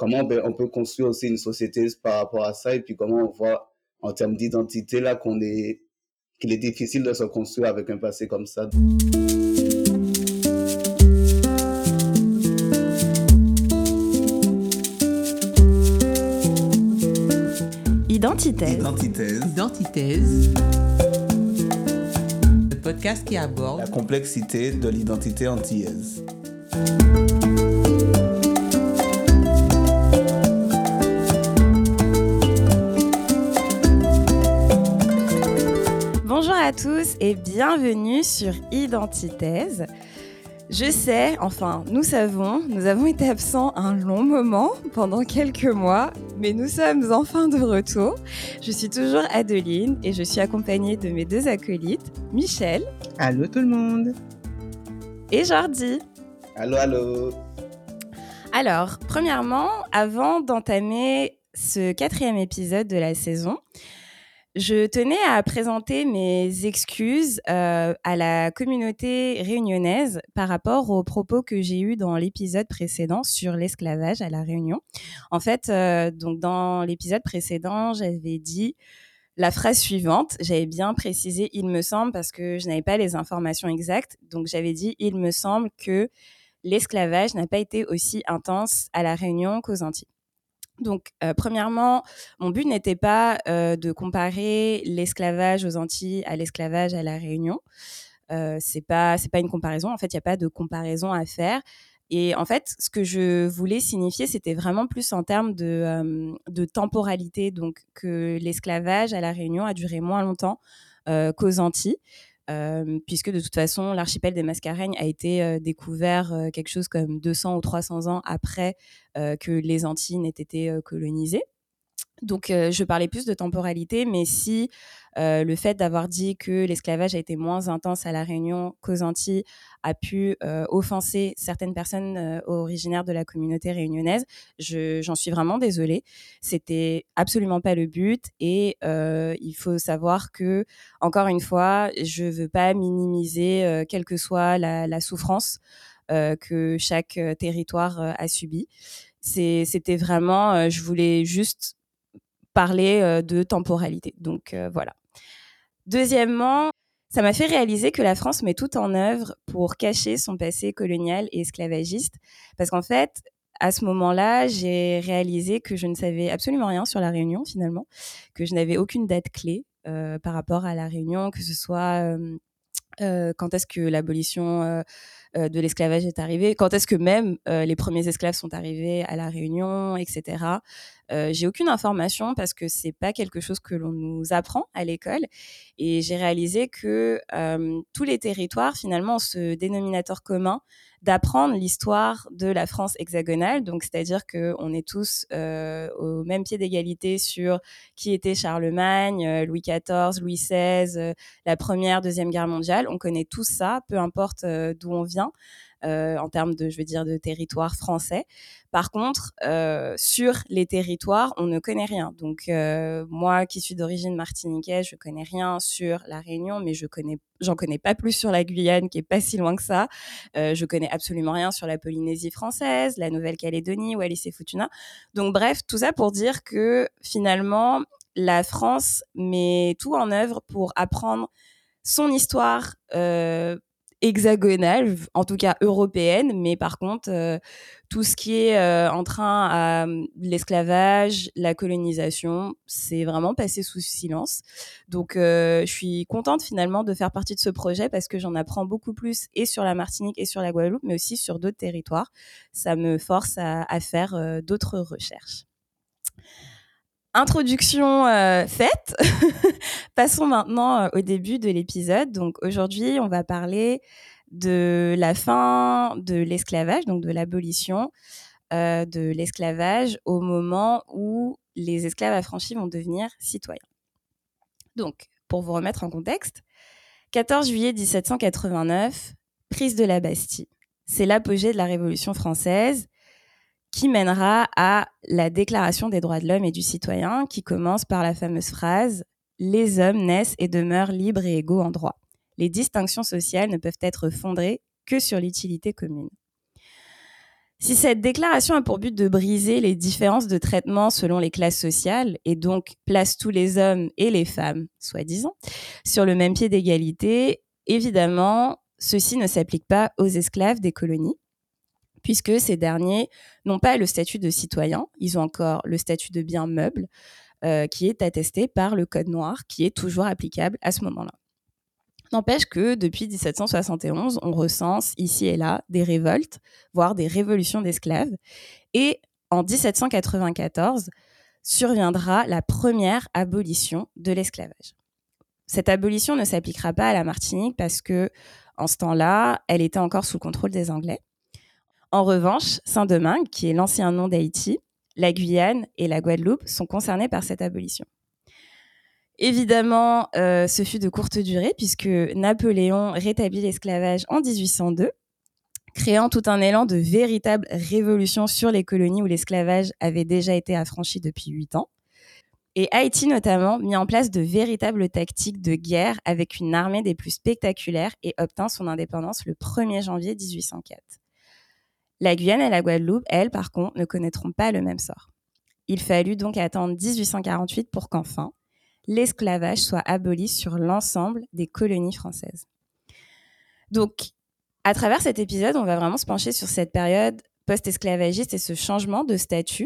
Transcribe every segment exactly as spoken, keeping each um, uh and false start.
comment ben, on peut construire aussi une société par rapport à ça, et puis comment on voit en termes d'identité là qu'on est, qu'il est difficile de se construire avec un passé comme ça. Identitaise. Identitaise. Identitaise. Le podcast qui aborde la complexité de l'identité antillaise. Bonjour à tous et bienvenue sur Identitaise. Je sais, enfin, nous savons, nous avons été absents un long moment, pendant quelques mois, mais nous sommes enfin de retour. Je suis toujours Adeline et je suis accompagnée de mes deux acolytes, Michel. Allô tout le monde. Et Jordi. Allô, allô. Alors, premièrement, avant d'entamer ce quatrième épisode de la saison, je tenais à présenter mes excuses euh, à la communauté réunionnaise par rapport aux propos que j'ai eus dans l'épisode précédent sur l'esclavage à La Réunion. En fait, euh, donc dans l'épisode précédent, j'avais dit la phrase suivante. J'avais bien précisé « il me semble » parce que je n'avais pas les informations exactes. Donc, j'avais dit « il me semble que l'esclavage n'a pas été aussi intense à La Réunion qu'aux Antilles ». Donc, euh, premièrement, mon but n'était pas euh, de comparer l'esclavage aux Antilles à l'esclavage à La Réunion. Euh, c'est pas, c'est pas une comparaison. En fait, il n'y a pas de comparaison à faire. Et en fait, ce que je voulais signifier, c'était vraiment plus en termes de, euh, de temporalité. Donc, que l'esclavage à La Réunion a duré moins longtemps euh, qu'aux Antilles. Euh, puisque de toute façon, l'archipel des Mascareignes a été euh, découvert euh, quelque chose comme deux cents ou trois cents ans après euh, que les Antilles n'aient été euh, colonisées. Donc, euh, je parlais plus de temporalité, mais si euh, le fait d'avoir dit que l'esclavage a été moins intense à La Réunion qu'aux Antilles a pu euh, offenser certaines personnes euh, originaires de la communauté réunionnaise, je, j'en suis vraiment désolée. C'était absolument pas le but et euh, il faut savoir que, encore une fois, je veux pas minimiser euh, quelle que soit la, la souffrance euh, que chaque euh, territoire euh, a subie. C'est, c'était vraiment, euh, je voulais juste parler euh, de temporalité. Donc euh, voilà. Deuxièmement, ça m'a fait réaliser que la France met tout en œuvre pour cacher son passé colonial et esclavagiste. Parce qu'en fait, à ce moment-là, j'ai réalisé que je ne savais absolument rien sur La Réunion, finalement, que je n'avais aucune date clé euh, par rapport à La Réunion, que ce soit euh, euh, quand est-ce que l'abolition euh, euh, de l'esclavage est arrivée, quand est-ce que même euh, les premiers esclaves sont arrivés à La Réunion, et cetera. Euh, j'ai aucune information parce que c'est pas quelque chose que l'on nous apprend à l'école. Et j'ai réalisé que euh, tous les territoires, finalement, ont ce dénominateur commun d'apprendre l'histoire de la France hexagonale. Donc, c'est-à-dire qu'on est tous euh, au même pied d'égalité sur qui était Charlemagne, euh, Louis quatorze, Louis seize, euh, la Première, Deuxième Guerre mondiale. On connaît tout ça, peu importe euh, d'où on vient. Euh, en termes de, je veux dire, de territoire français. Par contre, euh, sur les territoires, on ne connaît rien. Donc, euh, moi, qui suis d'origine martiniquaise, je connais rien sur La Réunion, mais je connais, j'en connais pas plus sur la Guyane, qui est pas si loin que ça. Euh, je connais absolument rien sur la Polynésie française, la Nouvelle-Calédonie, Wallis et Futuna. Donc, bref, tout ça pour dire que finalement, la France met tout en œuvre pour apprendre son histoire euh, hexagonale, en tout cas européenne, mais par contre, euh, tout ce qui est euh, en train à euh, l'esclavage, la colonisation, c'est vraiment passé sous silence. Donc, euh, je suis contente finalement de faire partie de ce projet parce que j'en apprends beaucoup plus et sur la Martinique et sur la Guadeloupe, mais aussi sur d'autres territoires. Ça me force à, à faire euh, d'autres recherches. Introduction euh, faite. Passons maintenant euh, au début de l'épisode. Donc aujourd'hui, on va parler de la fin de l'esclavage, donc de l'abolition euh, de l'esclavage au moment où les esclaves affranchis vont devenir citoyens. Donc, pour vous remettre en contexte, quatorze juillet dix-sept cent quatre-vingt-neuf, prise de la Bastille. C'est l'apogée de la Révolution française qui mènera à la Déclaration des droits de l'homme et du citoyen, qui commence par la fameuse phrase « Les hommes naissent et demeurent libres et égaux en droit. Les distinctions sociales ne peuvent être fondées que sur l'utilité commune ». Si cette déclaration a pour but de briser les différences de traitement selon les classes sociales et donc place tous les hommes et les femmes, soi-disant, sur le même pied d'égalité, évidemment, ceci ne s'applique pas aux esclaves des colonies, puisque ces derniers n'ont pas le statut de citoyen, ils ont encore le statut de bien meuble, euh, qui est attesté par le Code noir, qui est toujours applicable à ce moment-là. N'empêche que depuis dix-sept cent soixante et onze, on recense ici et là des révoltes, voire des révolutions d'esclaves. Et en dix-sept cent quatre-vingt-quatorze, surviendra la première abolition de l'esclavage. Cette abolition ne s'appliquera pas à la Martinique parce que, en ce temps-là, elle était encore sous le contrôle des Anglais. En revanche, Saint-Domingue, qui est l'ancien nom d'Haïti, la Guyane et la Guadeloupe sont concernés par cette abolition. Évidemment, euh, ce fut de courte durée puisque Napoléon rétablit l'esclavage en dix-huit cent deux, créant tout un élan de véritable révolution sur les colonies où l'esclavage avait déjà été affranchi depuis huit ans. Et Haïti, notamment, mit en place de véritables tactiques de guerre avec une armée des plus spectaculaires et obtint son indépendance le premier janvier dix-huit cent quatre. La Guyane et la Guadeloupe, elles, par contre, ne connaîtront pas le même sort. Il fallut donc attendre dix-huit cent quarante-huit pour qu'enfin, l'esclavage soit aboli sur l'ensemble des colonies françaises. Donc, à travers cet épisode, on va vraiment se pencher sur cette période post-esclavagiste et ce changement de statut,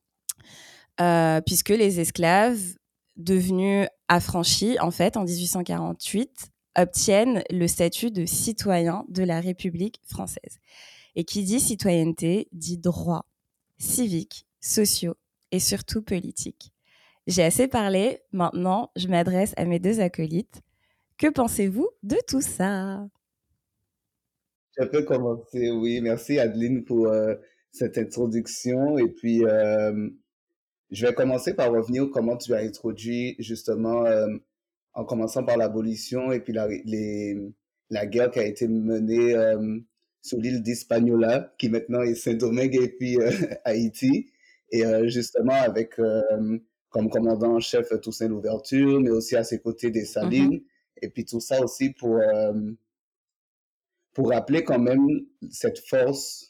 euh, puisque les esclaves devenus affranchis, en fait, en dix-huit cent quarante-huit, obtiennent le statut de citoyen de la République française. Et qui dit citoyenneté dit droits civiques, sociaux et surtout politiques. J'ai assez parlé, maintenant je m'adresse à mes deux acolytes. Que pensez-vous de tout ça? Je peux commencer, oui. Merci Adeline pour euh, cette introduction. Et puis, euh, je vais commencer par revenir comment tu as introduit justement, euh, en commençant par l'abolition et puis la, les, la guerre qui a été menée euh, sur l'île d'Hispaniola, qui maintenant est Saint-Domingue et puis euh, Haïti. Et euh, justement avec euh, comme commandant en chef Toussaint Louverture, mais aussi à ses côtés des Salines. Mm-hmm. Et puis tout ça aussi pour... Euh, pour rappeler quand même cette force,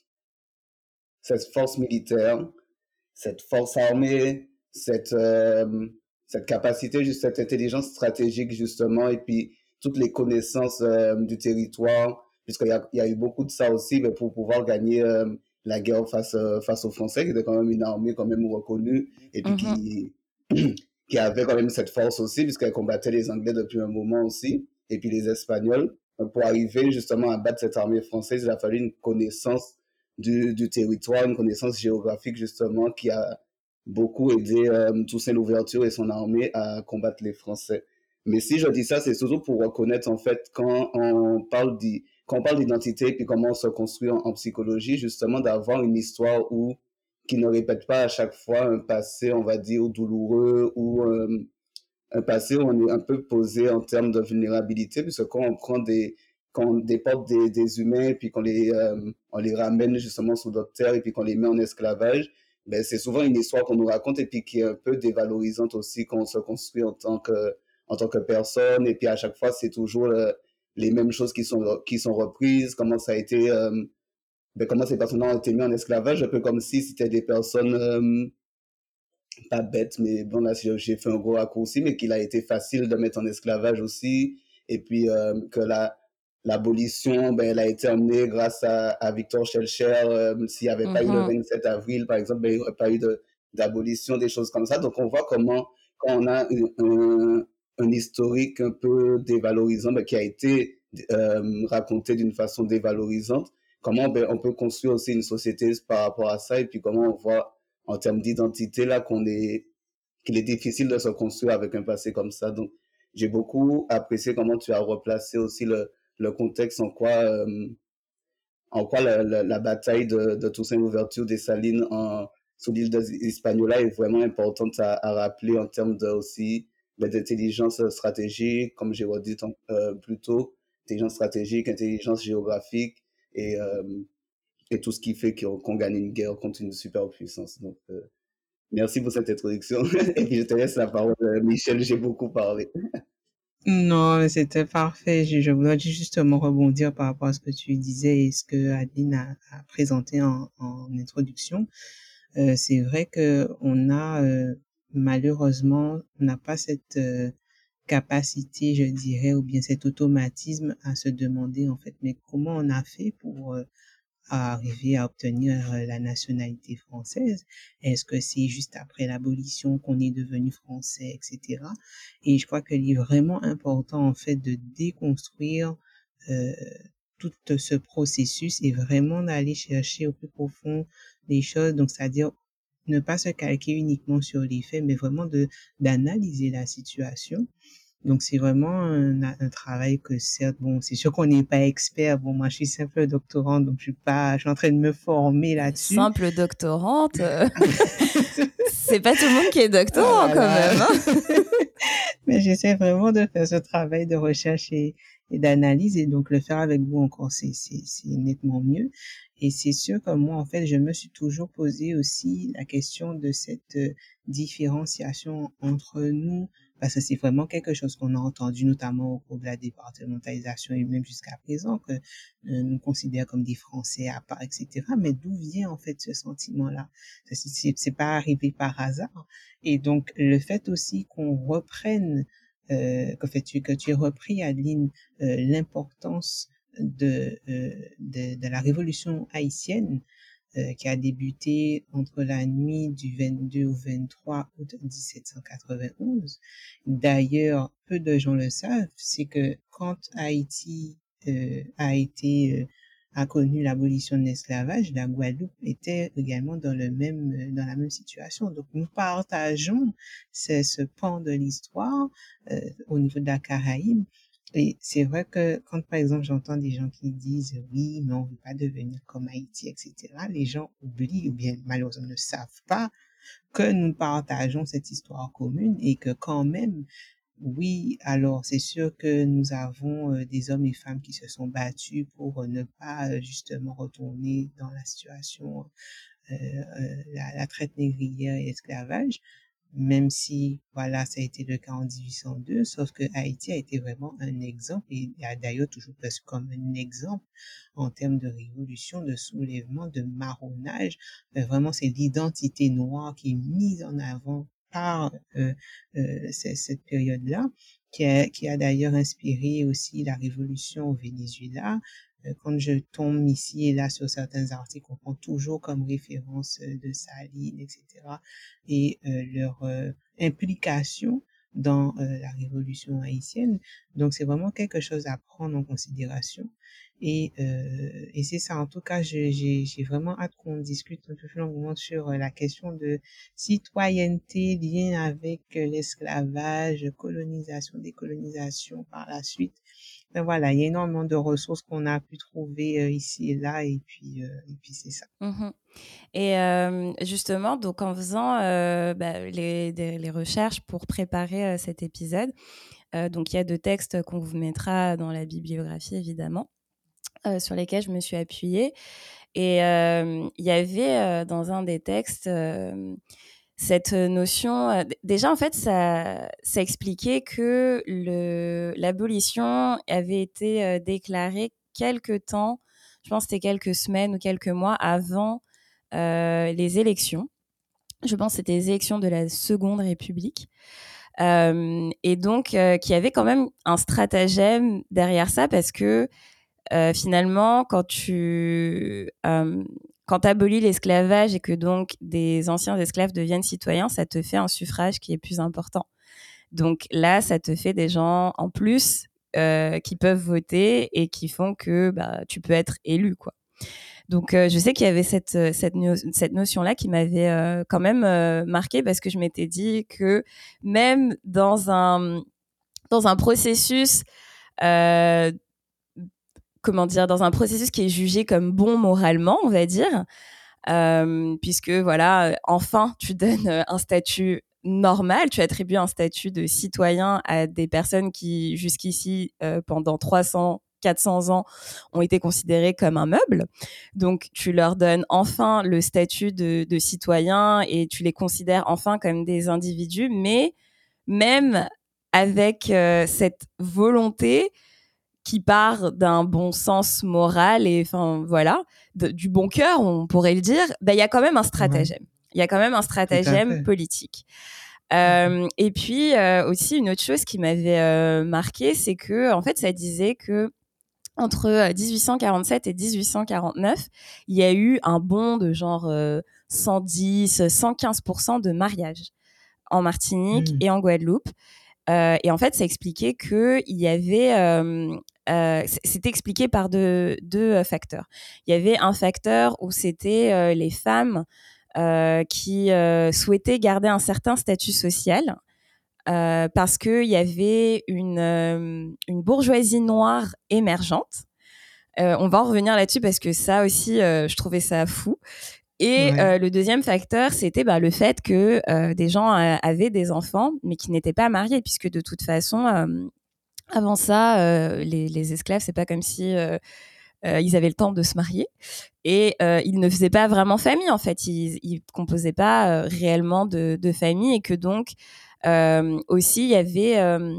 cette force militaire, cette force armée, cette, euh, cette capacité, juste cette intelligence stratégique justement, et puis toutes les connaissances euh, du territoire, puisqu'il y a, il y a eu beaucoup de ça aussi, mais pour pouvoir gagner euh, la guerre face, euh, face aux Français, qui était quand même une armée quand même reconnue, et puis mm-hmm. qui, qui avait quand même cette force aussi, puisqu'elle combattait les Anglais depuis un moment aussi, et puis les Espagnols. Pour arriver justement à battre cette armée française, il a fallu une connaissance du, du territoire, une connaissance géographique justement qui a beaucoup aidé euh, Toussaint Louverture et son armée à combattre les Français. Mais si je dis ça, c'est surtout pour reconnaître en fait quand on parle d'y, quand on parle d'identité puis comment on se construit en, en psychologie, justement d'avoir une histoire où qui ne répète pas à chaque fois un passé, on va dire, douloureux ou euh, un passé où on est un peu posé en termes de vulnérabilité, puisque quand on prend des, quand on déporte des, des humains, puis qu'on les, euh, on les ramène justement sous notre terre, et puis qu'on les met en esclavage, ben c'est souvent une histoire qu'on nous raconte, et puis qui est un peu dévalorisante aussi quand on se construit en tant que, en tant que personne, et puis à chaque fois, c'est toujours euh, les mêmes choses qui sont, qui sont reprises, comment ça a été, euh, ben comment ces personnes-là ont été mis en esclavage, un peu comme si c'était des personnes... Euh, pas bête, mais bon, là, j'ai fait un gros raccourci, mais qu'il a été facile de mettre en esclavage aussi. Et puis, euh, que la, l'abolition, ben, elle a été amenée grâce à, à Victor Schœlcher. Euh, s'il n'y avait mm-hmm. pas eu le vingt-sept avril, par exemple, ben, il n'y aurait pas eu de, d'abolition, des choses comme ça. Donc, on voit comment, quand on a un, un, un historique un peu dévalorisant, ben, qui a été euh, raconté d'une façon dévalorisante, comment ben, on peut construire aussi une société par rapport à ça, et puis comment on voit en termes d'identité, là, qu'on est, qu'il est difficile de se construire avec un passé comme ça. Donc, j'ai beaucoup apprécié comment tu as replacé aussi le, le contexte en quoi, euh, en quoi la, la, la bataille de, de Toussaint Louverture des Salines en, sous l'île d'Hispaniola est vraiment importante à, à rappeler en termes de, aussi d'intelligence stratégique, comme j'ai redit euh, plus tôt, intelligence stratégique, intelligence géographique et... Euh, et tout ce qui fait qu'on, qu'on gagne une guerre contre une superpuissance. Donc, euh, merci pour cette introduction. Et puis, je te laisse la parole, Michel, j'ai beaucoup parlé. Non, mais c'était parfait. Je, je voulais justement rebondir par rapport à ce que tu disais et ce que Adeline a, a présenté en, en introduction. Euh, c'est vrai que on a euh, malheureusement, on n'a pas cette euh, capacité, je dirais, ou bien cet automatisme à se demander en fait, mais comment on a fait pour euh, à arriver à obtenir euh, la nationalité française? Est-ce que c'est juste après l'abolition qu'on est devenu français, et cetera. Et je crois qu'il est vraiment important en fait de déconstruire euh, tout ce processus et vraiment d'aller chercher au plus profond des choses. Donc, c'est-à-dire ne pas se calquer uniquement sur les faits, mais vraiment de d'analyser la situation. Donc, c'est vraiment un, un travail que certes, bon, c'est sûr qu'on n'est pas expert. Bon, moi, je suis simple doctorante, donc je suis pas, je suis en train de me former là-dessus. Simple doctorante, euh, c'est pas tout le monde qui est doctorant Oh là quand là. même. Hein. Mais j'essaie vraiment de faire ce travail de recherche et, et d'analyse, et donc le faire avec vous encore, c'est, c'est, c'est nettement mieux. Et c'est sûr que moi, en fait, je me suis toujours posé aussi la question de cette euh, différenciation entre nous, parce que c'est vraiment quelque chose qu'on a entendu, notamment au cours de la départementalisation et même jusqu'à présent, que euh, nous considère comme des Français à part, et cetera. Mais d'où vient en fait ce sentiment-là? C'est, c'est, c'est pas arrivé par hasard. Et donc, le fait aussi qu'on reprenne, euh, que, fait, tu, que tu aies repris, Adeline, euh, l'importance de, euh, de, de la révolution haïtienne, euh, qui a débuté entre la nuit du vingt-deux au vingt-trois août dix-sept cent quatre-vingt-onze. D'ailleurs, peu de gens le savent, c'est que quand Haïti euh, a été... Euh, a connu l'abolition de l'esclavage, la Guadeloupe était également dans le même dans la même situation. Donc nous partageons ce, ce pan de l'histoire euh, au niveau de la Caraïbe. Et c'est vrai que quand, par exemple, j'entends des gens qui disent « oui, mais on ne veut pas devenir comme Haïti, et cetera » Les gens oublient ou bien malheureusement ne savent pas que nous partageons cette histoire commune et que quand même, oui, alors c'est sûr que nous avons euh, des hommes et femmes qui se sont battus pour euh, ne pas euh, justement retourner dans la situation, euh, euh, la, la traite négrière et l'esclavage, même si, voilà, ça a été le cas en dix-huit cent deux, sauf que Haïti a été vraiment un exemple et a d'ailleurs toujours perçu comme un exemple en termes de révolution, de soulèvement, de marronnage. Mais vraiment, c'est l'identité noire qui est mise en avant par euh, euh, cette période-là, qui a, qui a d'ailleurs inspiré aussi la révolution au Venezuela. Euh, quand je tombe ici et là sur certains articles, on prend toujours comme référence euh, de Saline, et cetera, et euh, leur euh, implication dans euh, la révolution haïtienne. Donc, c'est vraiment quelque chose à prendre en considération. Et, euh, et c'est ça, en tout cas, je, j'ai, j'ai vraiment hâte qu'on discute un peu plus longuement sur euh, la question de citoyenneté, lien avec euh, l'esclavage, colonisation, décolonisation par la suite. Ben voilà, il y a énormément de ressources qu'on a pu trouver euh, ici et là, et puis, euh, et puis c'est ça. Mmh. Et euh, justement, donc en faisant euh, bah, les, des, les recherches pour préparer euh, cet épisode, euh, donc il y a deux textes qu'on vous mettra dans la bibliographie, évidemment, euh, sur lesquels je me suis appuyée. Et euh, il y avait euh, dans un des textes euh, cette notion... Euh, déjà, en fait, ça, ça expliquait que le, l'abolition avait été euh, déclarée quelque temps, je pense que c'était quelques semaines ou quelques mois avant euh, les élections. Je pense que c'était les élections de la Seconde République. Euh, et donc, euh, qu'il y avait quand même un stratagème derrière ça parce que euh, finalement, quand tu euh, quand abolis l'esclavage et que donc des anciens esclaves deviennent citoyens, ça te fait un suffrage qui est plus important. Donc là, ça te fait des gens en plus euh, qui peuvent voter et qui font que bah, tu peux être élu, quoi. Donc, euh, je sais qu'il y avait cette, cette, no- cette notion-là qui m'avait euh, quand même euh, marquée parce que je m'étais dit que même dans un, dans un processus, euh, comment dire, dans un processus qui est jugé comme bon moralement, on va dire, euh, puisque voilà, enfin, tu donnes un statut normal, tu attribues un statut de citoyen à des personnes qui, jusqu'ici, euh, pendant trois cents, quatre cents ans, ont été considérées comme un meuble. Donc, tu leur donnes enfin le statut de, de citoyen et tu les considères enfin comme des individus, mais même avec euh, cette volonté qui part d'un bon sens moral et enfin voilà, de, du bon cœur, on pourrait le dire, bah, il y a quand même un stratagème. Il ouais. y a quand même un stratagème politique. Euh, mmh. Et puis euh, aussi une autre chose qui m'avait euh, marqué, c'est que en fait ça disait que entre dix-huit cent quarante-sept et dix-huit cent quarante-neuf, il y a eu un bond de genre euh, cent dix, cent quinze pour cent de mariages en Martinique mmh. et en Guadeloupe. Euh, et en fait, ça expliquait qu'il y avait... Euh, euh, c'était expliqué par deux, deux facteurs. Il y avait un facteur où c'était euh, les femmes euh, qui euh, souhaitaient garder un certain statut social euh, parce qu'il y avait une, euh, une bourgeoisie noire émergente. Euh, on va en revenir là-dessus parce que ça aussi, euh, je trouvais ça fou. Et ouais. euh, le deuxième facteur, c'était bah, le fait que euh, des gens euh, avaient des enfants, mais qui n'étaient pas mariés, puisque de toute façon, euh, avant ça, euh, les, les esclaves, c'est pas comme si euh, euh, ils avaient le temps de se marier. Et euh, ils ne faisaient pas vraiment famille, en fait. Ils, ils composaient pas euh, réellement de, de famille, et que donc euh, aussi il y avait euh,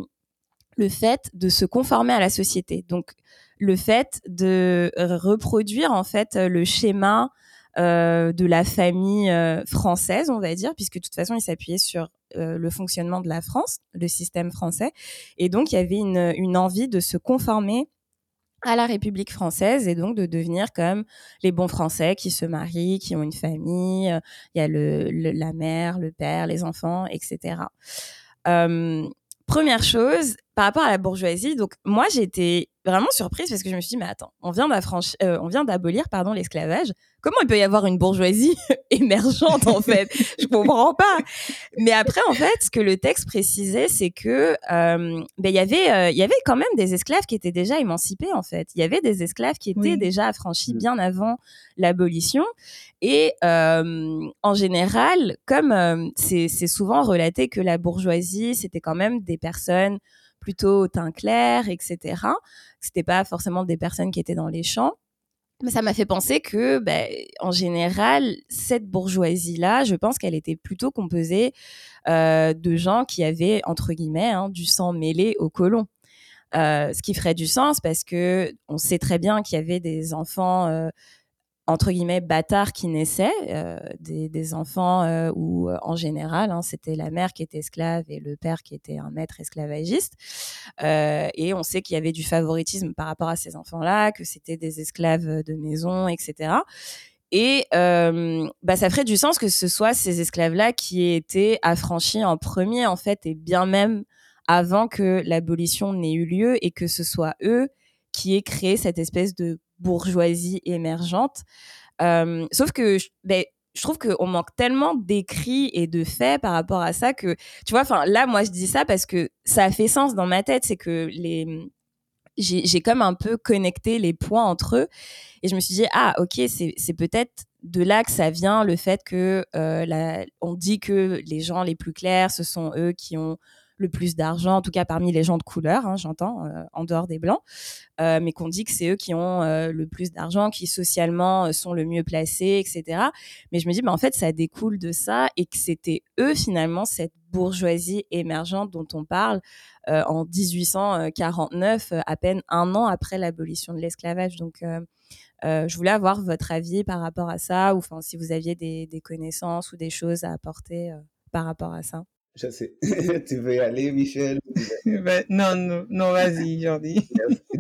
le fait de se conformer à la société. Donc le fait de reproduire en fait le schéma Euh, de la famille euh, française, on va dire, puisque de toute façon, il s'appuyait sur euh, le fonctionnement de la France, le système français. Et donc, il y avait une, une envie de se conformer à la République française et donc de devenir comme les bons Français qui se marient, qui ont une famille. Euh, il y a le, le, la mère, le père, les enfants, et cetera. Euh, première chose, par rapport à la bourgeoisie, donc moi, j'ai été vraiment surprise parce que je me suis dit, mais attends, on vient, euh, on vient d'abolir pardon, l'esclavage. Comment il peut y avoir une bourgeoisie émergente, en fait? Je comprends pas. Mais après, en fait, ce que le texte précisait, c'est que euh, ben, y avait, euh, y avait quand même des esclaves qui étaient déjà émancipés, en fait. Il y avait des esclaves qui étaient oui. déjà affranchis bien avant l'abolition. Et euh, en général, comme euh, c'est, c'est souvent relaté que la bourgeoisie, c'était quand même des personnes plutôt au teint clair, et cetera. C'était pas forcément des personnes qui étaient dans les champs. Mais ça m'a fait penser que, ben, en général, cette bourgeoisie-là, je pense qu'elle était plutôt composée euh, de gens qui avaient, entre guillemets, hein, du sang mêlé aux colons. Euh, ce qui ferait du sens parce que on sait très bien qu'il y avait des enfants... Euh, entre guillemets bâtards qui naissaient, euh, des, des enfants euh, où euh, en général hein, c'était la mère qui était esclave et le père qui était un maître esclavagiste euh, et on sait qu'il y avait du favoritisme par rapport à ces enfants-là, que c'était des esclaves de maison, et cetera. Et euh, bah, ça ferait du sens que ce soit ces esclaves-là qui aient été affranchis en premier en fait, et bien même avant que l'abolition n'ait eu lieu, et que ce soit eux qui aient créé cette espèce de bourgeoisie émergente. Euh, sauf que ben, je trouve qu'on manque tellement d'écrits et de faits par rapport à ça que, tu vois, enfin là, moi, je dis ça parce que ça a fait sens dans ma tête. C'est que les... j'ai, j'ai comme un peu connecté les points entre eux. Et je me suis dit, ah, ok, c'est, c'est peut-être de là que ça vient, le fait que euh, la... on dit que les gens les plus clairs, ce sont eux qui ont le plus d'argent, en tout cas parmi les gens de couleur, hein, j'entends, euh, en dehors des blancs, euh, mais qu'on dit que c'est eux qui ont euh, le plus d'argent, qui socialement euh, sont le mieux placés, et cetera. Mais je me dis, bah, en fait, ça découle de ça, et que c'était eux, finalement, cette bourgeoisie émergente dont on parle euh, en dix-huit cent quarante-neuf, euh, à peine un an après l'abolition de l'esclavage. Donc, euh, euh, je voulais avoir votre avis par rapport à ça, ou si vous aviez des, des connaissances ou des choses à apporter euh, par rapport à ça. Je sais. Tu veux y aller, Michel? ben, non, non, non, vas-y, Jordi.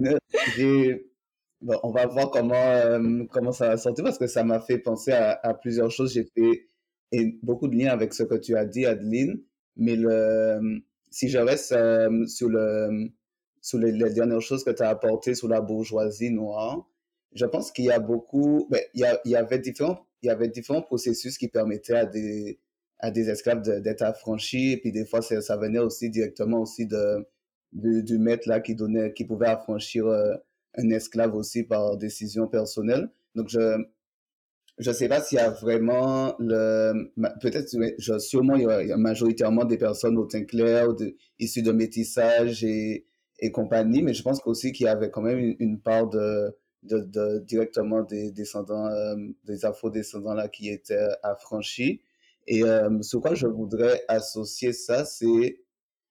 J'ai... Bon, on va voir comment, euh, comment ça va sortir, parce que ça m'a fait penser à, à plusieurs choses. J'ai fait et beaucoup de liens avec ce que tu as dit, Adeline, mais le, si je reste euh, sur, le, sur les, les dernières choses que tu as apportées sur la bourgeoisie noire, je pense qu'il y a beaucoup, ben, il, y a, il, y avait différents, il y avait différents processus qui permettaient à des, à des esclaves de, d'être affranchis, et puis des fois, ça, ça venait aussi directement aussi de, de, du maître là, qui, donnait, qui pouvait affranchir euh, un esclave aussi par décision personnelle. Donc, je je sais pas s'il y a vraiment le... Peut-être, je, sûrement, il y, a, il y a majoritairement des personnes au teint clair, de, issues de métissage et, et compagnie, mais je pense aussi qu'il y avait quand même une, une part de, de, de directement des descendants, euh, des afro-descendants là qui étaient affranchis. Et euh, sur quoi je voudrais associer ça, c'est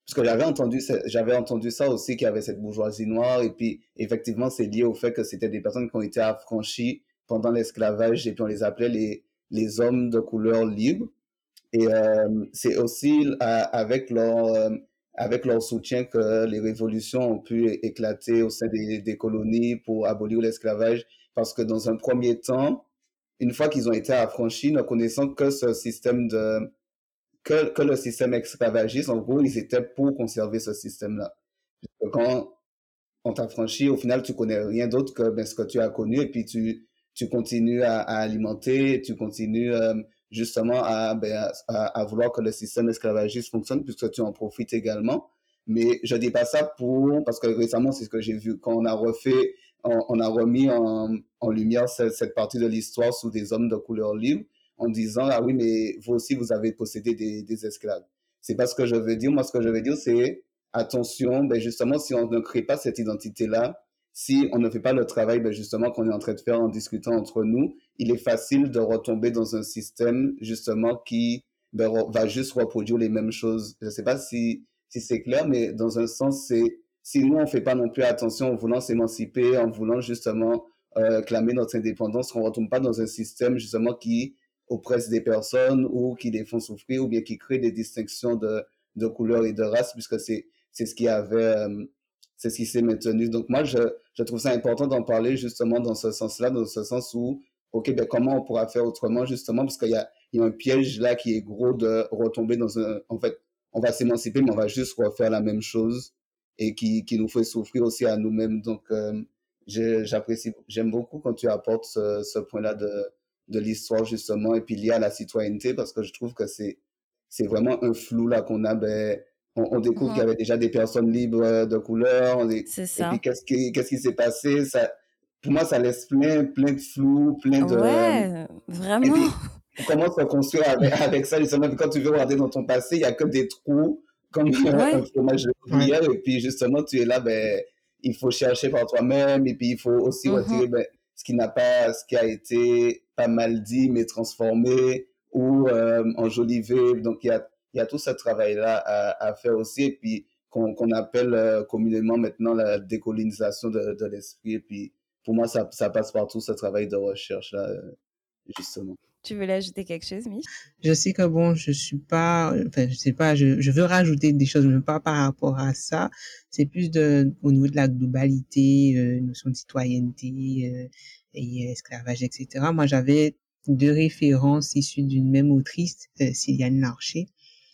Parce que j'avais entendu, ça- j'avais entendu ça aussi, qu'il y avait cette bourgeoisie noire, et puis effectivement, c'est lié au fait que c'était des personnes qui ont été affranchies pendant l'esclavage, et puis on les appelait les, les hommes de couleur libre. Et euh, c'est aussi euh, avec leur, euh, avec leur soutien que les révolutions ont pu é- éclater au sein des, des colonies pour abolir l'esclavage. Parce que dans un premier temps, une fois qu'ils ont été affranchis, ne connaissant que ce système de, que, que le système esclavagiste, en gros, ils étaient pour conserver ce système-là. Quand on t'affranchit, au final, tu connais rien d'autre que ben, ce que tu as connu et puis tu, tu continues à, à alimenter, tu continues euh, justement à, ben, à, à vouloir que le système esclavagiste fonctionne puisque tu en profites également. Mais je dis pas ça pour, parce que récemment, c'est ce que j'ai vu, quand on a refait, on, on a remis en, en lumière cette, cette partie de l'histoire sous des hommes de couleur libre en disant, ah oui, mais vous aussi, vous avez possédé des, des esclaves. C'est pas ce que je veux dire. Moi, ce que je veux dire, c'est attention, ben justement, si on ne crée pas cette identité-là, si on ne fait pas le travail, ben justement, qu'on est en train de faire en discutant entre nous, il est facile de retomber dans un système, justement, qui ben, va juste reproduire les mêmes choses. Je ne sais pas si, si c'est clair, mais dans un sens, c'est si nous, on ne fait pas non plus attention en voulant s'émanciper, en voulant justement euh, clamer notre indépendance, qu'on ne retombe pas dans un système, justement, qui oppresse des personnes ou qui les font souffrir ou bien qui crée des distinctions de, de couleur et de race, puisque c'est c'est ce qui avait, euh, c'est ce qui s'est maintenu. Donc moi, je, je trouve ça important d'en parler justement dans ce sens-là, dans ce sens où, ok, ben comment on pourra faire autrement justement, parce qu'il y a, il y a un piège là qui est gros de retomber dans un, en fait, on va s'émanciper, mais on va juste refaire la même chose et qui, qui nous fait souffrir aussi à nous-mêmes. Donc, euh, j'apprécie, j'aime beaucoup quand tu apportes ce, ce point-là de, de l'histoire justement et puis lié à la citoyenneté parce que je trouve que c'est, c'est vraiment un flou là qu'on a, ben, on, on découvre qu'il y Mhm. avait déjà des personnes libres de couleur. On est- C'est et puis, ça. qu'est-ce qui, qu'est-ce qui s'est passé? Ça, pour moi, ça laisse plein, plein de flou, plein de... Ouais, Et vraiment. puis, comment se construire avec, avec ça, justement? Puis quand tu veux regarder dans ton passé, il n'y a que des trous, comme un Ouais. fromage de Ouais. gruyère. Et puis, justement, tu es là, ben, il faut chercher par toi-même. Et puis, il faut aussi Mhm. retirer ben, ce qui n'a pas, ce qui a été pas mal dit, mais transformé ou euh, enjolivé. Donc, il y a, il y a tout ce travail-là à, à faire aussi. Et puis, qu'on qu'on appelle euh, communément maintenant la décolonisation de, de l'esprit. Et puis, pour moi, ça, ça passe par tout ce travail de recherche-là, euh, justement. Tu voulais ajouter quelque chose, Mich? Je sais que bon, je suis pas, enfin, je sais pas, je, je veux rajouter des choses, mais pas par rapport à ça. C'est plus de, au niveau de la globalité, euh, notion de citoyenneté, euh, et esclavage, et cetera. Moi, j'avais deux références issues d'une même autrice, euh, Céline Larcher.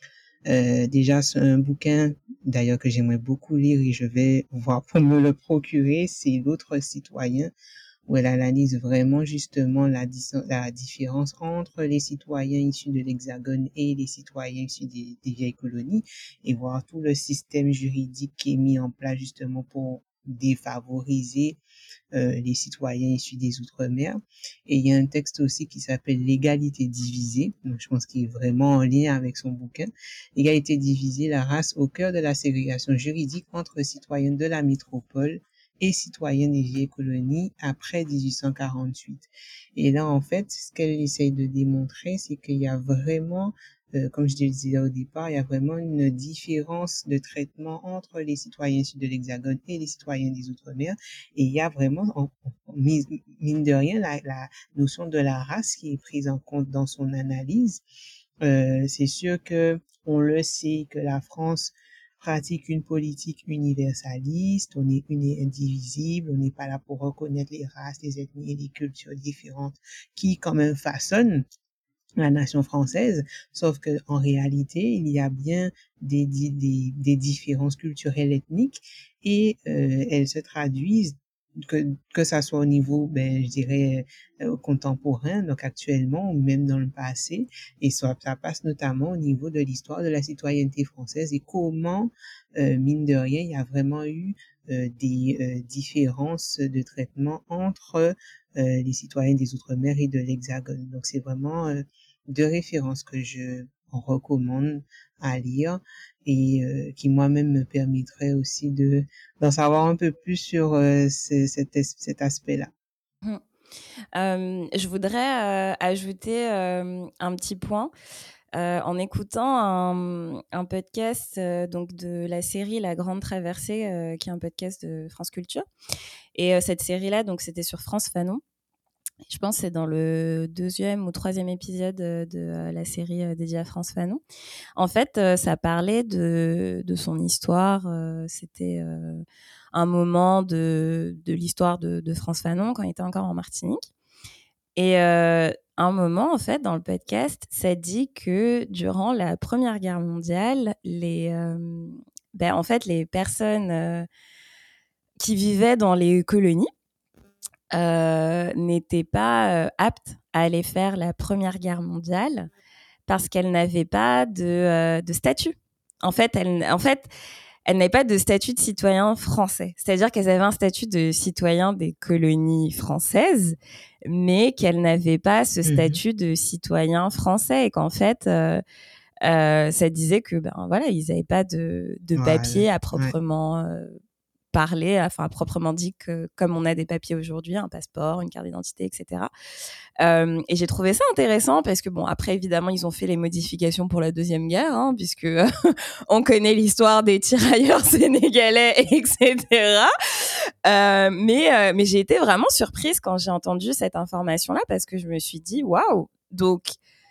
Euh, déjà, c'est un bouquin, d'ailleurs, que j'aimerais beaucoup lire et je vais voir pour me le procurer. C'est L'autre citoyen, où elle analyse vraiment justement la, la différence entre les citoyens issus de l'Hexagone et les citoyens issus des, des vieilles colonies et voir tout le système juridique qui est mis en place justement pour défavoriser euh, les citoyens issus des Outre-mer. Et il y a un texte aussi qui s'appelle L'égalité divisée, donc je pense qu'il est vraiment en lien avec son bouquin. L'égalité divisée, la race au cœur de la ségrégation juridique entre citoyens de la métropole et citoyens des vieilles colonies après dix-huit cent quarante-huit. Et là, en fait, ce qu'elle essaye de démontrer, c'est qu'il y a vraiment, euh, comme je le disais au départ, il y a vraiment une différence de traitement entre les citoyens issus de l'Hexagone et les citoyens des Outre-mer. Et il y a vraiment, en, en, mine de rien, la, la notion de la race qui est prise en compte dans son analyse. Euh, c'est sûr que on le sait que la France pratique une politique universaliste, on est une et indivisible, on n'est pas là pour reconnaître les races, les ethnies et les cultures différentes qui quand même façonnent la nation française, sauf que en réalité, il y a bien des, des, des différences culturelles ethniques et euh, elles se traduisent que que ça soit au niveau, ben je dirais euh, contemporain, donc actuellement ou même dans le passé, et ça, ça passe notamment au niveau de l'histoire de la citoyenneté française et comment euh, mine de rien il y a vraiment eu euh, des euh, différences de traitement entre euh, les citoyens des Outre-mer et de l'Hexagone. Donc c'est vraiment euh, deux références que je recommande à lire et euh, qui moi-même me permettrait aussi de d'en savoir un peu plus sur euh, ce, cet, cet aspect-là. Euh, je voudrais euh, ajouter euh, un petit point. euh, en écoutant un, un podcast euh, donc de la série La Grande Traversée, euh, qui est un podcast de France Culture. Et euh, cette série-là, donc c'était sur France Fanon. Je pense que c'est dans le deuxième ou troisième épisode de, de la série euh, dédiée à France Fanon. En fait, euh, ça parlait de, de son histoire. Euh, c'était euh, un moment de, de l'histoire de, de France Fanon quand il était encore en Martinique. Et euh, un moment, en fait, dans le podcast, ça dit que durant la Première Guerre mondiale, les, euh, ben, en fait, les personnes euh, qui vivaient dans les colonies euh, n'étaient pas euh, aptes à aller faire la Première Guerre mondiale parce qu'elles n'avaient pas de, euh, de statut. En fait, elles, en fait, elles n'avaient pas de statut de citoyen français. C'est-à-dire qu'elles avaient un statut de citoyen des colonies françaises, mais qu'elles n'avaient pas ce statut mmh. de citoyen français et qu'en fait, euh, euh, ça disait que ben voilà, ils n'avaient pas de, de papier ouais, à proprement ouais. euh, parler, enfin à proprement dit que comme on a des papiers aujourd'hui, un passeport, une carte d'identité, et cetera. Euh, et j'ai trouvé ça intéressant parce que bon, après évidemment ils ont fait les modifications pour la deuxième guerre, hein, puisque euh, on connaît l'histoire des tirailleurs sénégalais, et cetera. Euh, mais euh, mais j'ai été vraiment surprise quand j'ai entendu cette information-là parce que je me suis dit waouh, donc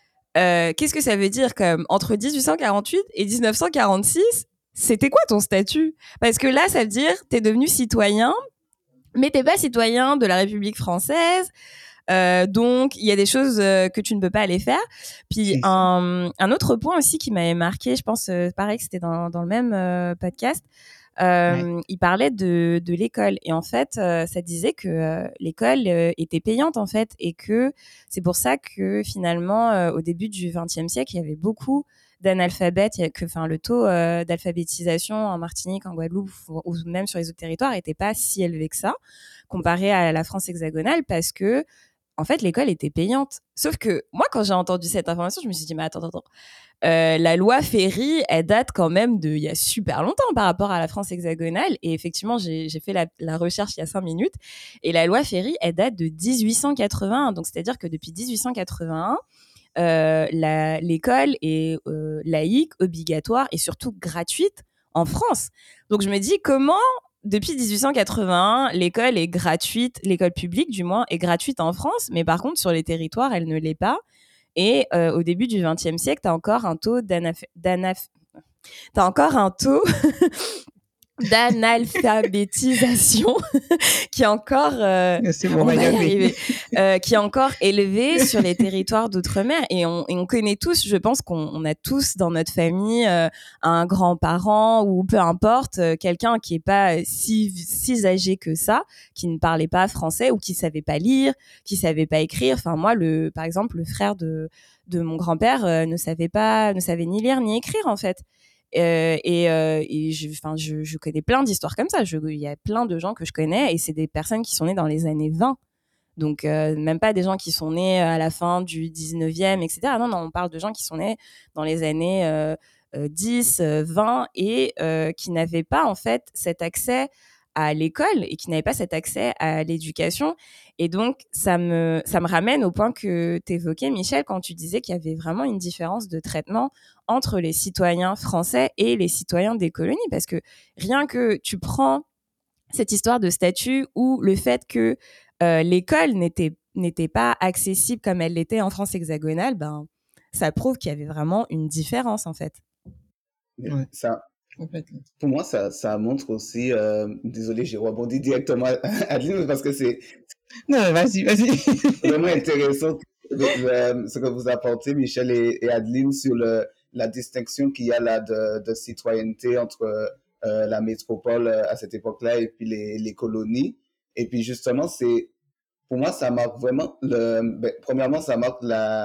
euh, qu'est-ce que ça veut dire comme entre dix-huit cent quarante-huit et dix-neuf cent quarante-six? C'était quoi ton statut? Parce que là, ça veut dire t'es devenu citoyen, mais t'es pas citoyen de la République française. Euh, donc, il y a des choses euh, que tu ne peux pas aller faire. Puis, un, un autre point aussi qui m'avait marqué, je pense, euh, pareil que c'était dans, dans le même euh, podcast, euh, ouais. il parlait de, de l'école. Et en fait, euh, ça disait que euh, l'école euh, était payante, en fait, et que c'est pour ça que finalement, euh, au début du vingtième siècle, il y avait beaucoup d'analphabètes, que, enfin, le taux euh, d'alphabétisation en Martinique, en Guadeloupe ou même sur les autres territoires n'était pas si élevé que ça, comparé à la France hexagonale, parce que en fait, l'école était payante. Sauf que moi, quand j'ai entendu cette information, je me suis dit, mais attends, attends, euh, la loi Ferry, elle date quand même de il y a super longtemps par rapport à la France hexagonale. Et effectivement, j'ai, j'ai fait la, la recherche il y a cinq minutes. Et la loi Ferry, elle date de dix-huit cent quatre-vingt-un. Donc, c'est-à-dire que depuis dix-huit cent quatre-vingt-un, euh, la, l'école est euh, laïque, obligatoire et surtout gratuite en France. Donc, je me dis, comment... Depuis dix-huit cent quatre-vingt-un, l'école est gratuite, l'école publique du moins est gratuite en France, mais par contre sur les territoires, elle ne l'est pas. Et euh, au début du vingtième siècle, t'as encore un taux d'anaf... d'anaf... t'as encore un taux d'analphabétisation qui est encore euh, c'est bon, on va y arriver. euh, qui est encore élevé sur les territoires d'outre-mer et on, et on connaît tous, je pense qu'on on a tous dans notre famille euh, un grand-parent ou peu importe euh, quelqu'un qui est pas si si âgé que ça, qui ne parlait pas français ou qui savait pas lire, qui savait pas écrire. Enfin moi le par exemple le frère de de mon grand-père euh, ne savait pas ne savait ni lire ni écrire en fait. Euh, et euh, et je, enfin, je, je connais plein d'histoires comme ça. Il y a plein de gens que je connais et c'est des personnes qui sont nées dans les années vingt. Donc, euh, même pas des gens qui sont nés à la fin du dix-neuvième, et cetera. Non, non, on parle de gens qui sont nés dans les années euh, euh, dix, vingt et euh, qui n'avaient pas, en fait, cet accès à l'école et qui n'avaient pas cet accès à l'éducation. Et donc, ça me, ça me ramène au point que tu évoquais, Michel, quand tu disais qu'il y avait vraiment une différence de traitement entre les citoyens français et les citoyens des colonies. Parce que rien que tu prends cette histoire de statut ou le fait que euh, l'école n'était, n'était pas accessible comme elle l'était en France hexagonale, ben, ça prouve qu'il y avait vraiment une différence, en fait. Ouais. Ça, pour moi, ça, ça montre aussi... Euh, désolé, j'ai rebondi directement à Adeline parce que c'est... Non, vas-y, vas-y. Vraiment intéressant le, ce que vous apportez, Michel et, et Adeline, sur le, la distinction qu'il y a là de, de citoyenneté entre euh, la métropole à cette époque-là et puis les, les colonies. Et puis justement, c'est, pour moi, ça marque vraiment, le, ben, premièrement, ça marque la,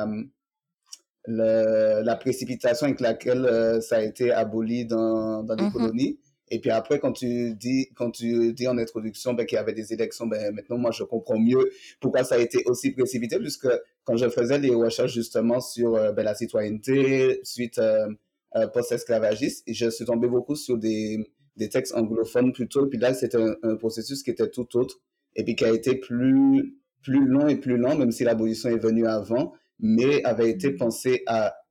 le, la précipitation avec laquelle euh, ça a été aboli dans, dans les mm-hmm. colonies. Et puis après, quand tu dis, quand tu dis en introduction ben, qu'il y avait des élections, ben, maintenant, moi, je comprends mieux pourquoi ça a été aussi précipité, puisque quand je faisais les recherches justement sur euh, ben, la citoyenneté suite euh, euh, post-esclavagiste, je suis tombé beaucoup sur des, des textes anglophones plutôt. Puis là, c'était un, un processus qui était tout autre et puis qui a été plus, plus long et plus lent, même si l'abolition est venue avant, mais avait été pensé à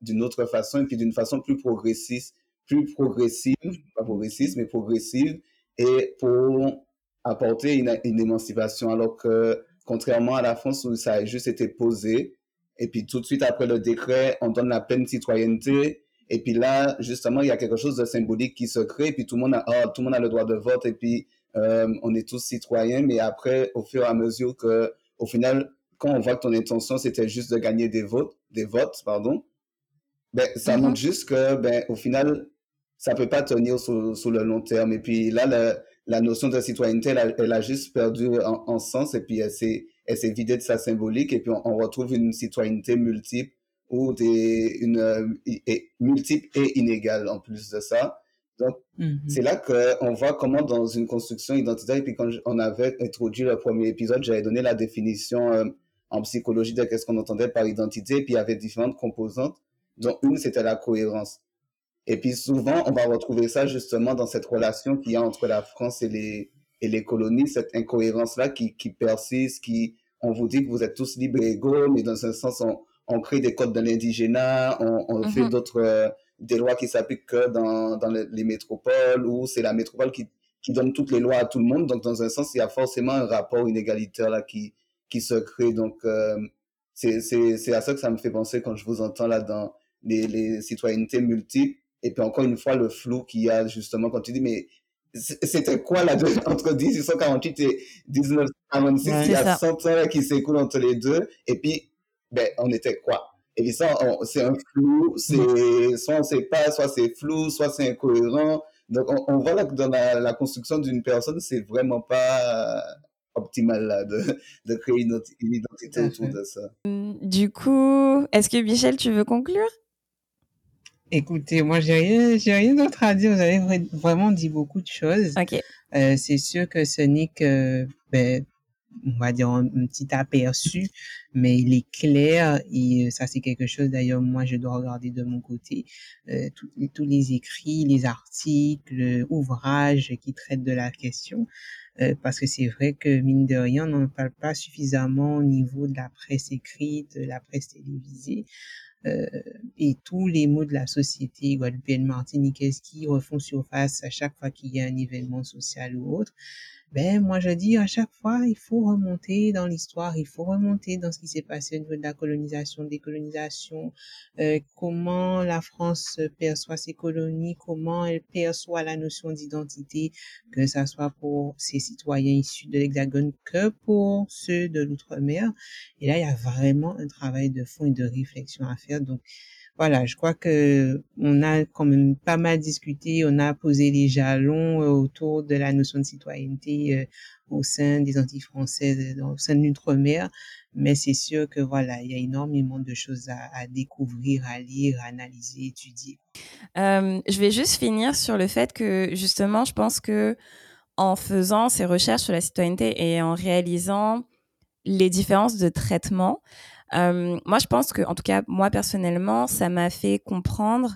d'une autre façon et puis d'une façon plus progressiste, plus progressive, pas progressiste, mais progressive, et pour apporter une, une émancipation, alors que contrairement à la France où ça a juste été posé, et puis tout de suite après le décret, on donne la pleine citoyenneté, et puis là, justement, il y a quelque chose de symbolique qui se crée, et puis tout le monde a, oh, tout le monde a le droit de vote, et puis euh, on est tous citoyens, mais après, au fur et à mesure que, au final, quand on voit que ton intention, c'était juste de gagner des votes, des votes, pardon, ben, ça Mhm. montre juste que, ben, au final, ça peut pas tenir sur, sur le long terme. Et puis là, le, la notion de citoyenneté, elle a, elle a juste perdu en, en sens, et puis elle s'est, elle s'est vidée de sa symbolique, et puis on, on retrouve une citoyenneté multiple, ou des, une, euh, et, multiple et inégale en plus de ça. Donc, Mhm. c'est là qu'on voit comment dans une construction identitaire, et puis quand on avait introduit le premier épisode, j'avais donné la définition euh, en psychologie de qu'est-ce qu'on entendait par identité, et puis il y avait différentes composantes, dont une, c'était la cohérence. Et puis souvent, on va retrouver ça justement dans cette relation qu'il y a entre la France et les, et les colonies, cette incohérence-là qui, qui persiste, qui, on vous dit que vous êtes tous libres et égaux, mais dans un sens, on, on crée des codes de l'indigénat, on, on Mhm. fait d'autres, euh, des lois qui s'appliquent que dans, dans les, les métropoles, où c'est la métropole qui, qui donne toutes les lois à tout le monde. Donc, dans un sens, il y a forcément un rapport inégalitaire là qui, qui se crée. Donc, euh, c'est, c'est, c'est à ça que ça me fait penser quand je vous entends là dans les, les citoyennetés multiples. Et puis encore une fois, le flou qu'il y a justement quand tu dis, mais c'était quoi là entre dix-huit cent quarante-huit et dix-neuf cent quarante-six, Ouais. il y C'est a ça. cent ans là, qui s'écoulent entre les deux. Et puis, ben, on était quoi? Et puis ça, on- c'est un flou, Mm. c'est, soit on sait pas, soit c'est flou, soit c'est incohérent. Donc, on, on voit là que dans la, la construction d'une personne, c'est vraiment pas optimal là, de, de créer une, autre- une identité Tout à autour fait. de ça. Du coup, est-ce que Michel, tu veux conclure? Écoutez, moi, j'ai rien, j'ai rien d'autre à dire. Vous avez vra- vraiment dit beaucoup de choses. Ok. Euh, c'est sûr que ce n'est que, ben, on va dire un, un petit aperçu, mais il est clair et euh, ça, c'est quelque chose, d'ailleurs, moi, je dois regarder de mon côté. Euh, tous tous les écrits, les articles, ouvrages qui traitent de la question. Euh, parce que c'est vrai que, mine de rien, on n'en parle pas suffisamment au niveau de la presse écrite, de la presse télévisée. Euh, et tous les mots de la société guadeloupéenne martiniquaise qui refont surface à chaque fois qu'il y a un événement social ou autre, ben moi je dis à chaque fois il faut remonter dans l'histoire, il faut remonter dans ce qui s'est passé au niveau de la colonisation, décolonisation, euh, comment la France perçoit ses colonies, comment elle perçoit la notion d'identité, que ça soit pour ses citoyens issus de l'Hexagone que pour ceux de l'outre-mer. Et là, il y a vraiment un travail de fond et de réflexion à faire. Donc, voilà, je crois que on a quand même pas mal discuté, on a posé les jalons euh, autour de la notion de citoyenneté euh, au sein des Antilles françaises, au sein de l'outre-mer. Mais c'est sûr que voilà, il y a énormément de choses à, à découvrir, à lire, à analyser, étudier. Euh, je vais juste finir sur le fait que justement, je pense que en faisant ces recherches sur la citoyenneté et en réalisant les différences de traitement, euh, moi, je pense que, en tout cas, moi personnellement, ça m'a fait comprendre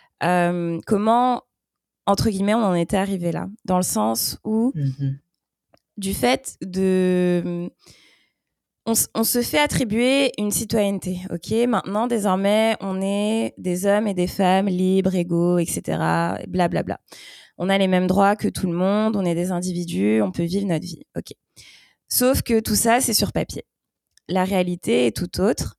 euh, comment, entre guillemets, on en était arrivé là, dans le sens où, Mm-hmm. du fait de On, on se fait attribuer une citoyenneté, ok? Maintenant, désormais, on est des hommes et des femmes libres, égaux, et cetera. Blablabla. On a les mêmes droits que tout le monde, on est des individus, on peut vivre notre vie, ok? Sauf que tout ça, c'est sur papier. La réalité est tout autre,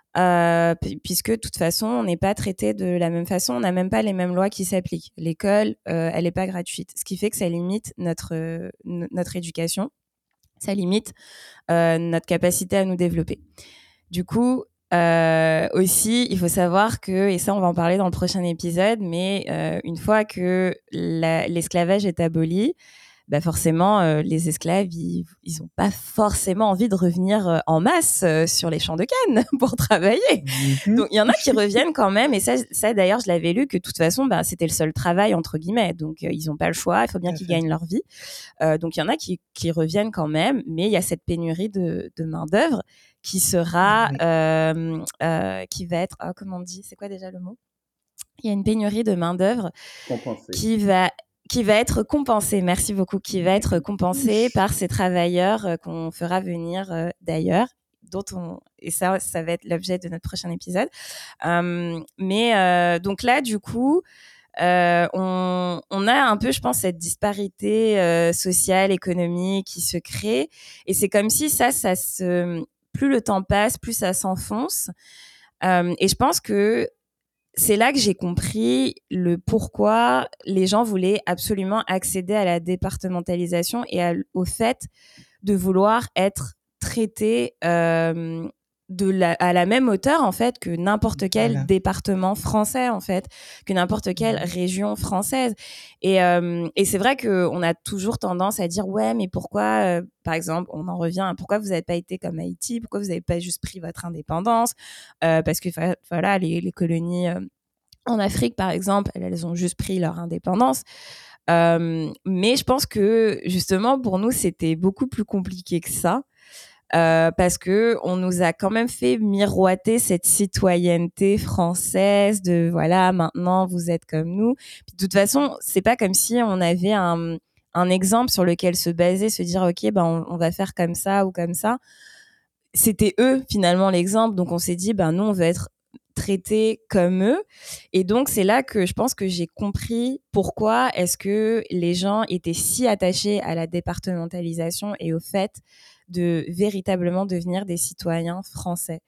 euh, puisque de toute façon, on n'est pas traité de la même façon, on n'a même pas les mêmes lois qui s'appliquent. L'école, euh, elle n'est pas gratuite, ce qui fait que ça limite notre, euh, notre éducation, ça limite euh, notre capacité à nous développer. Du coup, euh, aussi, il faut savoir que, et ça on va en parler dans le prochain épisode, mais euh, une fois que la, l'esclavage est aboli, bah forcément, euh, les esclaves, ils n'ont pas forcément envie de revenir euh, en masse euh, sur les champs de canne pour travailler. Mm-hmm. Donc, il y en a qui reviennent quand même. Et ça, ça d'ailleurs, je l'avais lu, que de toute façon, bah, c'était le seul travail, entre guillemets. Donc, euh, ils n'ont pas le choix. Il faut bien qu'ils gagnent leur vie. Euh, donc, il y en a qui, qui reviennent quand même. Mais il y a cette pénurie de, de main-d'œuvre qui sera, Oui. euh, euh, qui va être, oh, comment on dit, c'est quoi déjà le mot? Il y a une pénurie de main-d'œuvre Compensé. qui va qui va être compensé, merci beaucoup, qui va être compensé par ces travailleurs euh, qu'on fera venir euh, d'ailleurs dont on et ça, ça va être l'objet de notre prochain épisode. Euh, mais euh, donc là, du coup, euh, on, on a un peu, je pense, cette disparité euh, sociale, économique qui se crée, et c'est comme si ça, ça se, plus le temps passe, plus ça s'enfonce. Euh, et je pense que c'est là que j'ai compris le pourquoi les gens voulaient absolument accéder à la départementalisation et à, au fait de vouloir être traités euh, de la, à la même hauteur en fait que n'importe quel Voilà. département français en fait, que n'importe quelle Mhm. région française. Et, euh, et c'est vrai qu'on a toujours tendance à dire ouais mais pourquoi, euh, par exemple, on en revient à pourquoi vous n'avez pas été comme Haïti, pourquoi vous n'avez pas juste pris votre indépendance, euh, parce que voilà les, les colonies euh, en Afrique par exemple, elles, elles ont juste pris leur indépendance. Euh, mais je pense que justement pour nous c'était beaucoup plus compliqué que ça, euh, parce que on nous a quand même fait miroiter cette citoyenneté française de voilà maintenant vous êtes comme nous. Puis, de toute façon c'est pas comme si on avait un, un exemple sur lequel se baser, se dire ok ben on, on va faire comme ça ou comme ça. C'était eux finalement l'exemple, donc on s'est dit ben nous on veut être traités comme eux. Et donc c'est là que je pense que j'ai compris pourquoi est-ce que les gens étaient si attachés à la départementalisation et au fait de véritablement devenir des citoyens français.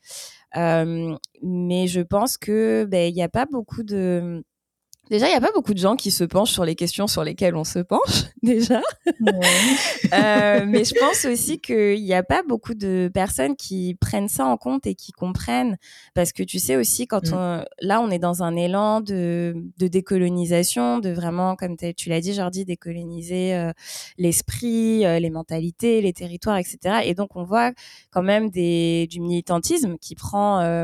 Euh, mais je pense que ben il y a pas beaucoup de Déjà, il n'y a pas beaucoup de gens qui se penchent sur les questions sur lesquelles on se penche, déjà. Ouais. euh, mais je pense aussi qu'il n'y a pas beaucoup de personnes qui prennent ça en compte et qui comprennent. Parce que tu sais aussi, quand Mm. on, là, on est dans un élan de, de décolonisation, de vraiment, comme tu l'as dit, Jordi, décoloniser euh, l'esprit, euh, les mentalités, les territoires, et cetera. Et donc, on voit quand même des, du militantisme qui prend euh,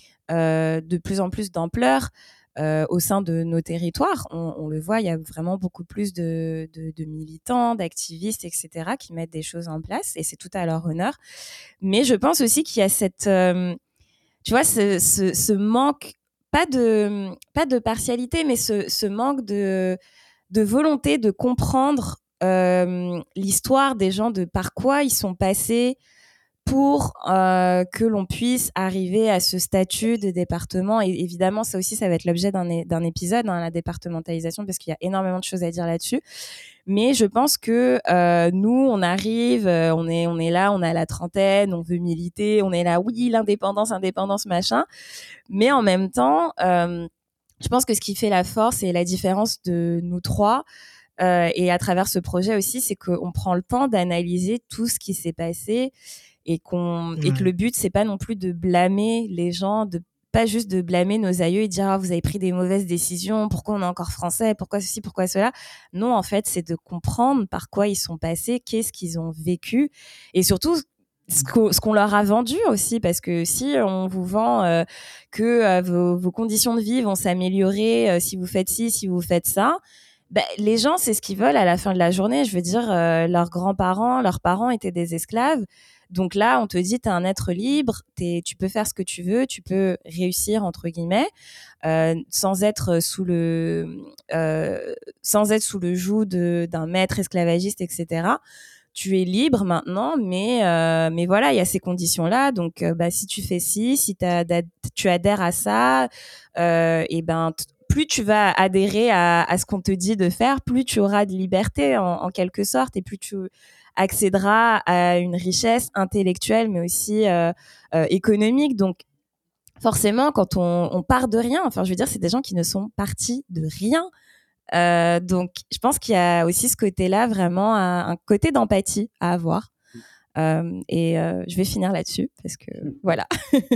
euh, de plus en plus d'ampleur. Euh, au sein de nos territoires, on, on le voit, il y a vraiment beaucoup plus de, de, de militants, d'activistes, et cetera, qui mettent des choses en place, et c'est tout à leur honneur. Mais je pense aussi qu'il y a cette, euh, tu vois, ce, ce, ce manque, pas de, pas de partialité, mais ce, ce manque de, de volonté de comprendre euh, l'histoire des gens, de par quoi ils sont passés, pour euh, que l'on puisse arriver à ce statut de département. Et évidemment, ça aussi, ça va être l'objet d'un, é- d'un épisode, hein, la départementalisation, parce qu'il y a énormément de choses à dire là-dessus. Mais je pense que euh, nous, on arrive, euh, on est, on est là, on a la trentaine, on veut militer, on est là, oui, l'indépendance, indépendance, machin. Mais en même temps, euh, je pense que ce qui fait la force et la différence de nous trois, euh, et à travers ce projet aussi, c'est qu'on prend le temps d'analyser tout ce qui s'est passé, et qu'on ouais. et que le but c'est pas non plus de blâmer les gens, de pas juste de blâmer nos aïeux et dire ah, vous avez pris des mauvaises décisions, pourquoi on est encore français, pourquoi ceci, pourquoi cela. Non, en fait, c'est de comprendre par quoi ils sont passés, qu'est-ce qu'ils ont vécu, et surtout ce qu'on, ce qu'on leur a vendu aussi, parce que si on vous vend euh, que euh, vos, vos conditions de vie vont s'améliorer euh, si vous faites ci, si vous faites ça, ben, les gens, c'est ce qu'ils veulent à la fin de la journée. Je veux dire, euh, leurs grands-parents, leurs parents étaient des esclaves. Donc là, on te dit, t'es un être libre, t'es, tu peux faire ce que tu veux, tu peux réussir, entre guillemets, euh, sans être sous le, euh, sans être sous le joug de, d'un maître esclavagiste, et cetera. Tu es libre maintenant, mais, euh, mais voilà, il y a ces conditions-là. Donc, euh, bah, si tu fais ci, si t'as, tu adhères à ça, euh, et ben, t- plus tu vas adhérer à, à ce qu'on te dit de faire, plus tu auras de liberté en, en quelque sorte, et plus tu accéderas à une richesse intellectuelle, mais aussi euh, euh, économique. Donc, forcément, quand on, on part de rien, enfin, je veux dire, c'est des gens qui ne sont partis de rien. Euh, donc, je pense qu'il y a aussi ce côté-là, vraiment un, un côté d'empathie à avoir. Euh, et euh, je vais finir là-dessus parce que voilà.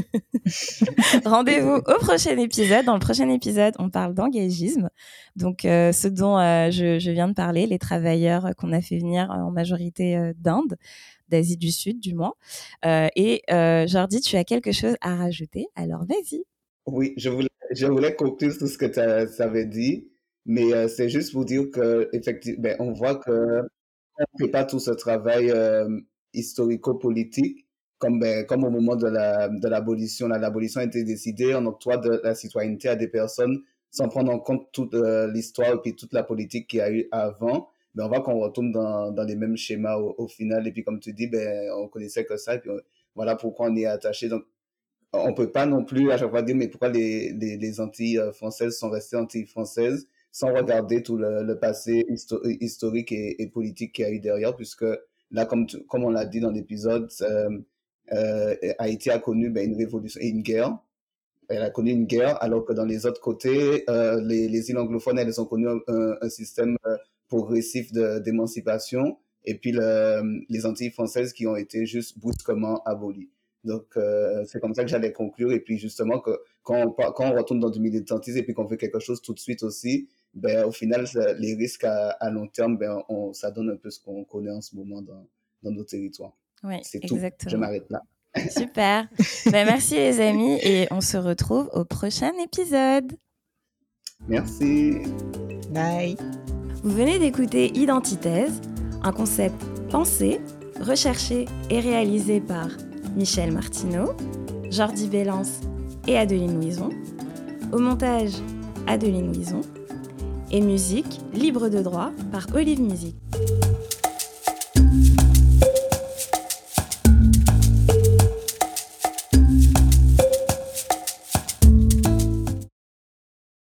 Rendez-vous au prochain épisode. Dans le prochain épisode, on parle d'engagisme. Donc, euh, ce dont euh, je, je viens de parler, les travailleurs qu'on a fait venir en majorité euh, d'Inde, d'Asie du Sud du moins. Euh, et euh, Jordi, tu as quelque chose à rajouter? Alors, vas-y. Oui, je voulais, je voulais conclure tout ce que tu avais dit, mais euh, c'est juste pour dire que effectivement, ben, on voit que on ne fait pas tout ce travail euh, historico-politique comme, ben, comme au moment de la, de l'abolition. Là, l'abolition a été décidée, on octroie de la citoyenneté à des personnes sans prendre en compte toute euh, l'histoire et puis toute la politique qu'il y a eu avant. Ben, on voit qu'on retourne dans, dans les mêmes schémas au, au final. Et puis, comme tu dis, ben, on connaissait que ça. Et puis, on, voilà pourquoi on est attaché. Donc, on peut pas non plus à chaque fois dire mais pourquoi les, les, les Antilles françaises sont restées Antilles françaises sans regarder tout le, le passé histo- historique et, et politique qu'il y a eu derrière, puisque là, comme, tu, comme on l'a dit dans l'épisode, euh, euh, Haïti a connu ben, une révolution et une guerre. Elle a connu une guerre, alors que dans les autres côtés, euh, les, les îles anglophones, elles ont connu un, un système euh, progressif de, d'émancipation, et puis le, les Antilles françaises qui ont été juste brusquement abolies. Donc, euh, c'est comme ça que j'allais conclure. Et puis, justement, que quand on, quand on retourne dans du militantisme et puis qu'on fait quelque chose tout de suite aussi, ben, au final, ça, les risques à, à long terme, ben, on, ça donne un peu ce qu'on connaît en ce moment dans, dans nos territoires. Oui, c'est exactement. tout. Je m'arrête là. Super. Ben, merci les amis et on se retrouve au prochain épisode. Merci. Bye. Vous venez d'écouter Identithèse, un concept pensé, recherché et réalisé par Michel Martineau, Jordi Bellance et Adeline Louison. Au montage, Adeline Louison. Et musique libre de droit par Olive Musique.